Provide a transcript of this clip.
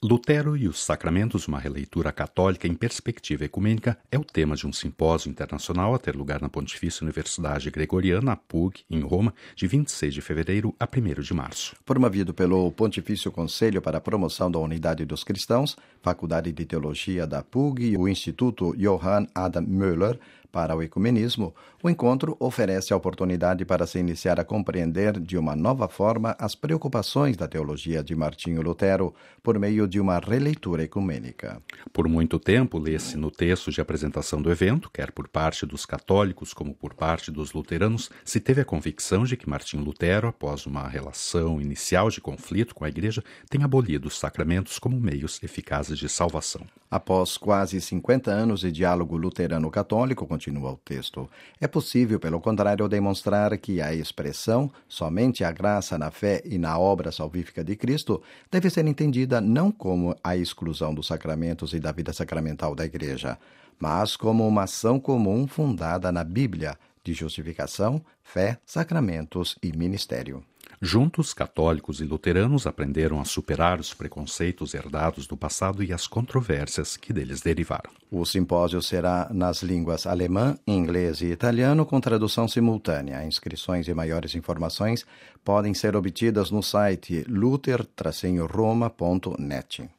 Lutero e os Sacramentos, uma releitura católica em perspectiva ecumênica, é o tema de um simpósio internacional a ter lugar na Pontifícia Universidade Gregoriana, a PUG, em Roma, de 26 de fevereiro a 1º de março. Promovido pelo Pontifício Conselho para a Promoção da Unidade dos Cristãos, Faculdade de Teologia da PUG e o Instituto Johann Adam Müller para o Ecumenismo, o encontro oferece a oportunidade para se iniciar a compreender de uma nova forma as preocupações da teologia de Martinho Lutero por meio de uma releitura ecumênica. Por muito tempo, lê-se no texto de apresentação do evento, quer por parte dos católicos como por parte dos luteranos, se teve a convicção de que Martinho Lutero, após uma relação inicial de conflito com a Igreja, tem abolido os sacramentos como meios eficazes de salvação. Após quase 50 anos de diálogo luterano-católico, continua o texto, é possível, pelo contrário, demonstrar que a expressão somente a graça na fé e na obra salvífica de Cristo deve ser entendida não como a exclusão dos sacramentos e da vida sacramental da Igreja, mas como uma ação comum fundada na Bíblia, de justificação, fé, sacramentos e ministério. Juntos, católicos e luteranos aprenderam a superar os preconceitos herdados do passado e as controvérsias que deles derivaram. O simpósio será nas línguas alemã, inglês e italiano com tradução simultânea. Inscrições e maiores informações podem ser obtidas no site luther-roma.net.